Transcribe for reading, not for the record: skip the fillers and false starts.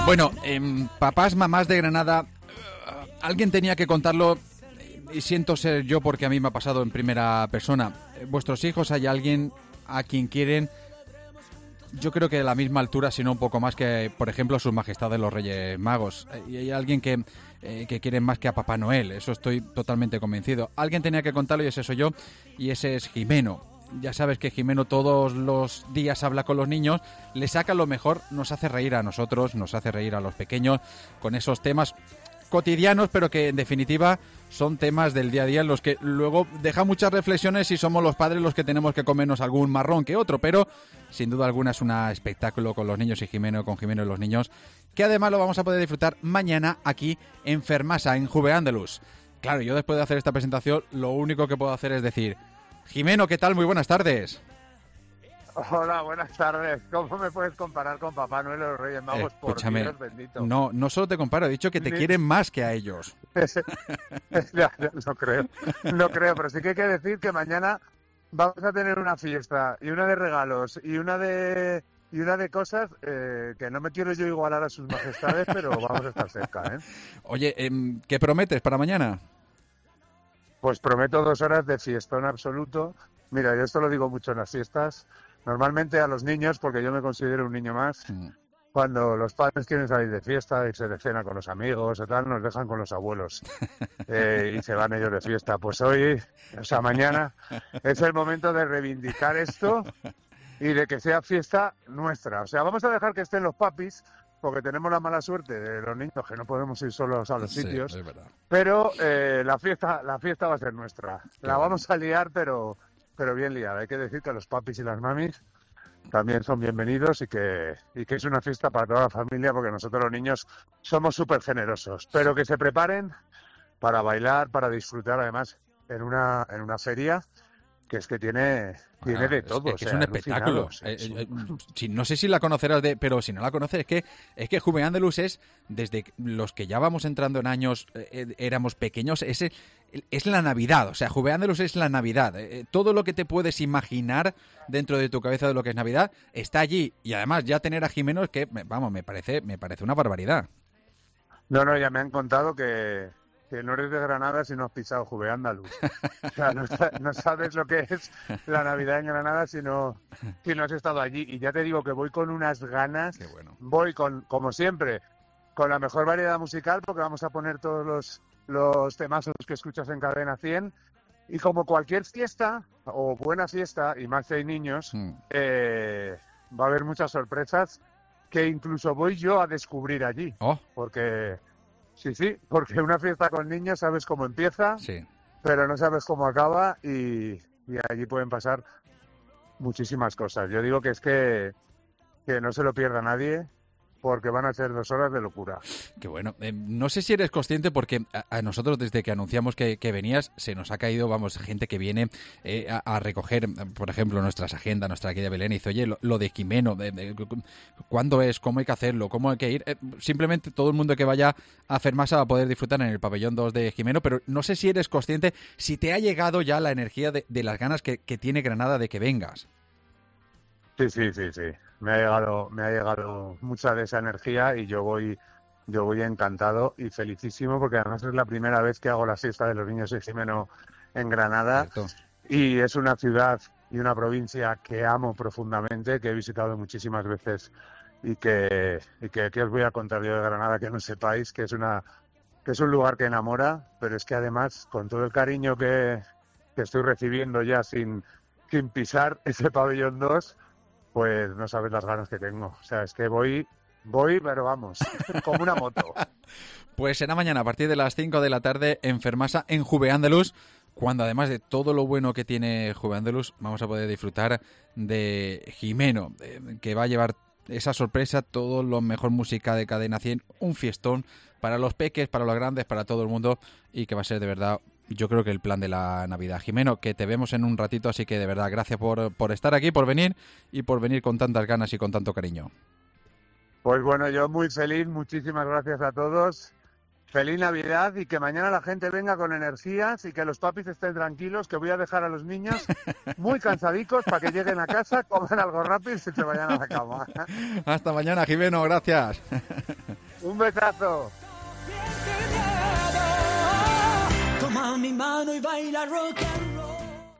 Bueno, papás, mamás de Granada, alguien tenía que contarlo y siento ser yo porque a mí me ha pasado en primera persona. Vuestros hijos, hay alguien a quien quieren, yo creo que a la misma altura, si no un poco más que, por ejemplo, sus majestades los Reyes Magos. Y hay alguien que quieren más que a Papá Noel, eso estoy totalmente convencido. Alguien tenía que contarlo y ese soy yo, y ese es Jimeno. Ya sabes que Jimeno todos los días habla con los niños, le saca lo mejor, nos hace reír a nosotros, nos hace reír a los pequeños con esos temas cotidianos, pero que en definitiva son temas del día a día en los que luego deja muchas reflexiones y somos los padres los que tenemos que comernos algún marrón que otro, pero sin duda alguna es un espectáculo con los niños y Jimeno, con Jimeno y los niños, que además lo vamos a poder disfrutar mañana aquí en Fermasa, en Juve Andalus. Claro, yo después de hacer esta presentación lo único que puedo hacer es decir: Jimeno, ¿qué tal? Muy buenas tardes. Hola, buenas tardes. ¿Cómo me puedes comparar con Papá Noel y los Reyes Magos? Escúchame, por Dios bendito. No solo te comparo, he dicho que te quieren más que a ellos. No creo, pero sí que hay que decir que mañana vamos a tener una fiesta y una de regalos y una de cosas que no me quiero yo igualar a sus majestades, pero vamos a estar cerca, ¿eh? Oye, ¿qué prometes para mañana? Pues prometo 2 horas de fiestón absoluto. Mira, yo esto lo digo mucho en las fiestas. Normalmente a los niños, porque yo me considero un niño más, cuando los padres quieren salir de fiesta, irse de cena con los amigos o tal, nos dejan con los abuelos y se van ellos de fiesta. Pues hoy, o sea, mañana, es el momento de reivindicar esto y de que sea fiesta nuestra. O sea, vamos a dejar que estén los papis, porque tenemos la mala suerte de los niños que no podemos ir solos a los sitios, es verdad. Pero la fiesta va a ser nuestra. La vamos a liar, pero bien liada. Hay que decir que los papis y las mamis también son bienvenidos y que es una fiesta para toda la familia, porque nosotros los niños somos súper generosos. Pero que se preparen para bailar, para disfrutar, además, en una feria que es que tiene de todo. Es un espectáculo. No sé si la conocerás, pero si no la conoces, es que Juve Andalus es, desde los que ya vamos entrando en años, éramos pequeños, es la Navidad. O sea, Juve Andalus es la Navidad. Todo lo que te puedes imaginar dentro de tu cabeza de lo que es Navidad está allí. Y además ya tener a Jimeno es que, vamos, me parece una barbaridad. No, ya me han contado que no eres de Granada si no has pisado Juve Andalus. O sea, no sabes lo que es la Navidad en Granada si no has estado allí. Y ya te digo que voy con unas ganas. Qué bueno. Voy como siempre, con la mejor variedad musical, porque vamos a poner todos los temazos que escuchas en Cadena 100. Y como cualquier fiesta, o buena fiesta, y más si hay niños, va a haber muchas sorpresas que incluso voy yo a descubrir allí. Porque... Sí, porque una fiesta con niños sabes cómo empieza, pero no sabes cómo acaba y allí pueden pasar muchísimas cosas. Yo digo que es que no se lo pierda nadie, porque van a ser 2 horas de locura. Qué bueno. No sé si eres consciente, porque a nosotros desde que anunciamos que venías, se nos ha caído, gente que viene a recoger, por ejemplo, nuestras agendas, nuestra guía de Belén, y dice: oye, lo de Jimeno, ¿cuándo es? ¿Cómo hay que hacerlo? ¿Cómo hay que ir? Simplemente todo el mundo que vaya a Fermasa va a poder disfrutar en el pabellón 2 de Jimeno, pero no sé si eres consciente, si te ha llegado ya la energía de las ganas que tiene Granada de que vengas. Sí. Me ha llegado mucha de esa energía y yo voy encantado y felicísimo, porque además es la primera vez que hago la fiesta de los niños de Jimeno en Granada. Cierto. Y es una ciudad y una provincia que amo profundamente, que he visitado muchísimas veces y que os voy a contar yo de Granada que no sepáis, que es un lugar que enamora, pero es que además, con todo el cariño que estoy recibiendo ya sin pisar ese pabellón 2, pues no sabes las ganas que tengo. O sea, es que voy, pero vamos, como una moto. Pues será mañana a partir de las 5 de la tarde en Fermasa, en Juve Andalus, cuando además de todo lo bueno que tiene Juve Andalus, vamos a poder disfrutar de Jimeno, que va a llevar esa sorpresa, todo lo mejor música de Cadena 100, un fiestón para los peques, para los grandes, para todo el mundo, y que va a ser de verdad, yo creo que el plan de la Navidad. Jimeno, que te vemos en un ratito, así que de verdad, gracias por estar aquí, por venir y por venir con tantas ganas y con tanto cariño. Pues bueno, yo muy feliz, muchísimas gracias a todos. Feliz Navidad y que mañana la gente venga con energías y que los papis estén tranquilos, que voy a dejar a los niños muy cansadicos para que lleguen a casa, coman algo rápido y se vayan a la cama. Hasta mañana, Jimeno, gracias. Un besazo. Toma mi mano y baila rock and